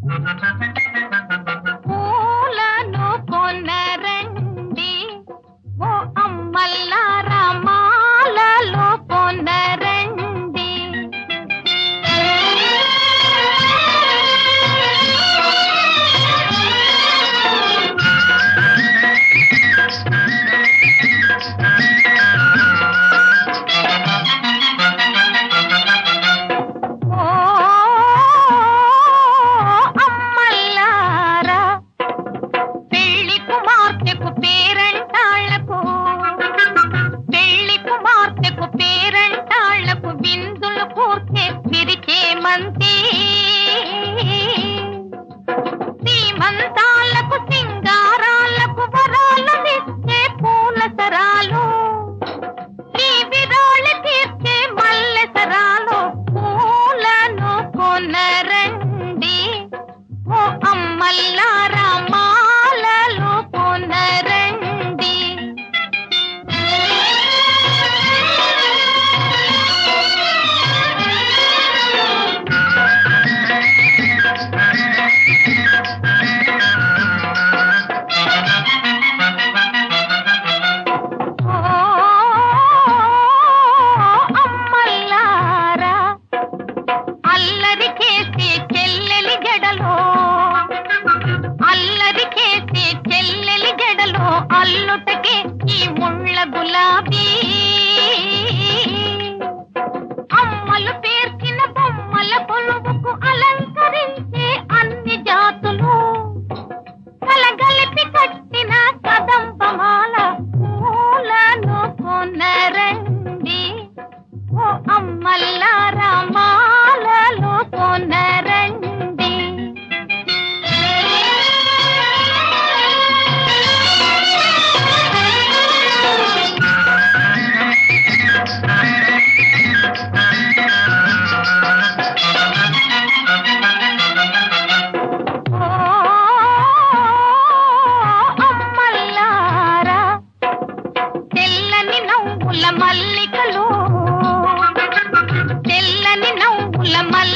పూలను కొనరండి ఓ అమ్మల్లారా మాలలో కొనరండి. పేరంటాళ్లకు బిందులు కూర్చే విరిచే మంతి, శ్రీమంతాలకు సింగారాలకు వరాలనిచ్చే పూల సరాలు, ఈ విరాళి తీర్చే మల్లె సరాలు. పూలను కొనరండి ఓ అమ్మల్లారా మాలలో కొనరండి. అల్లరి చేసే చెల్లెలి జడలో అల్లుటకే ఈ ముళ్ళ గులాబీ, అమ్మలు పేర్చిన బొమ్మల కొలువుకు అలంకరించే అన్ని జాతులు, కలగలిపి కట్టిన కదంబమాల. పూలను కొనరండి ఓ అమ్మల్లారా మాలలో కొనరండి. అమ్మల్లారా తెల్లని నవ్వుల మల్లికలు, తెల్లని నవ్వుల మల్లి